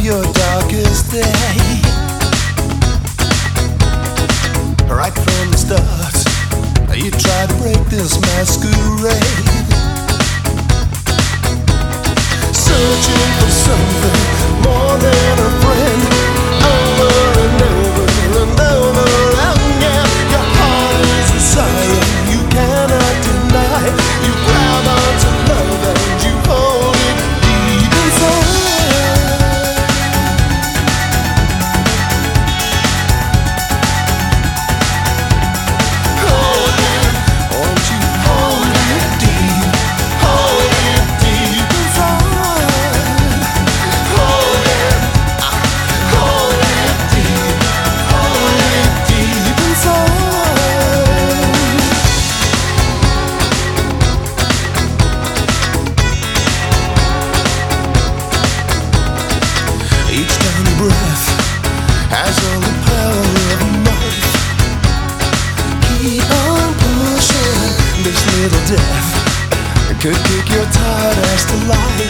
your darkest day. Right from the start, you tried to break this masquerade, searching for something more than a friend. Over and over and over again, your heart is a siren you cannot deny. You grab onto love and you hold it deep inside. Hold it, won't you hold it deep? Hold it deep inside. Hold it deep. Hold it deep inside. Each tiny breath has all the power of a knife. Keep on pushing. This little death could kick your tired ass to life.